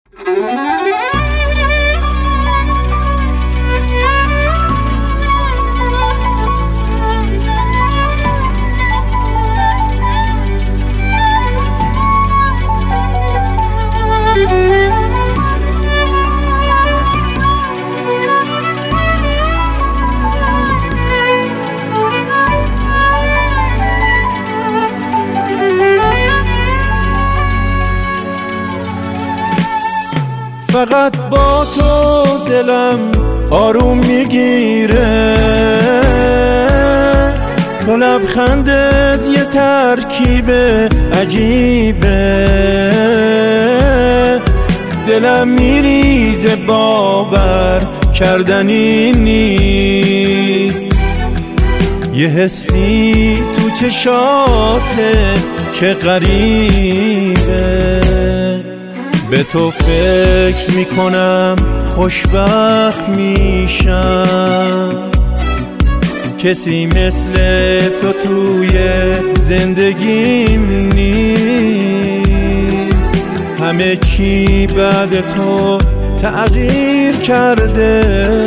فقط با تو دلم آروم میگیره، تو لبخندت یه ترکیب عجیبه، دلم میریزه باور کردنی نیست، یه حسی تو چشاته که غریبه، به تو فکر میکنم خوشبخت میشم، کسی مثل تو توی زندگیم نیست، همه چی بعد تو تغییر کرده،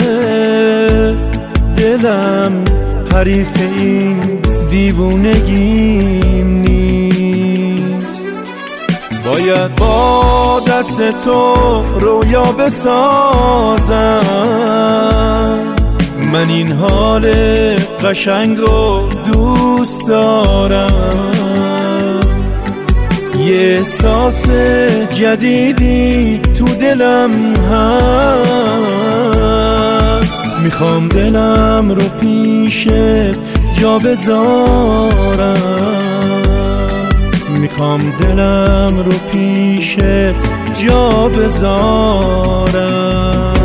دلم حریف این دیوونگیم نیست، باید با دست تو رویا بسازم، من این حال قشنگ رو دوست دارم، یه احساس جدیدی تو دلم هست، میخوام دلم رو پیشت جا بذارم، میخوام دلم رو پیشت جا بذارم.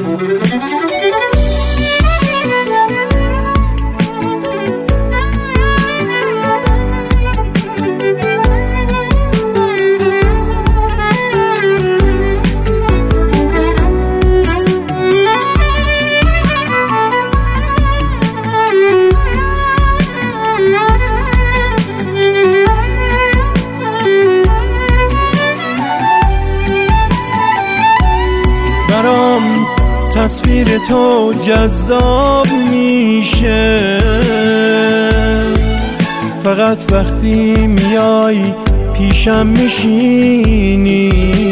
برام تصویر تو جذاب میشه، فقط وقتی میای پیشم میشینی،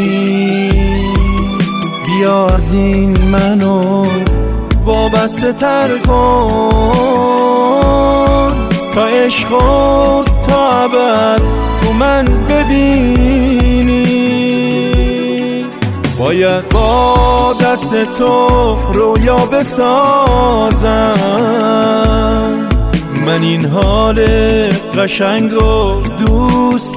بیا از این منو وابسته تر کن، تا عشق و تا ابد تو من ببینی، باید با دست تو رویا بسازم، من این حال قشنگ رو دوست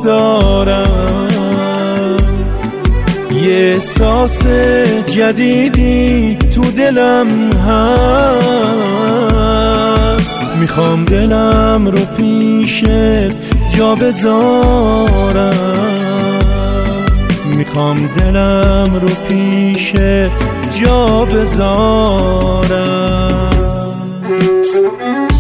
دارم، یه احساس جدیدی تو دلم هست، میخوام دلم رو پیشت جا بذارم، میخوام دلم رو پیشت جا بذارم.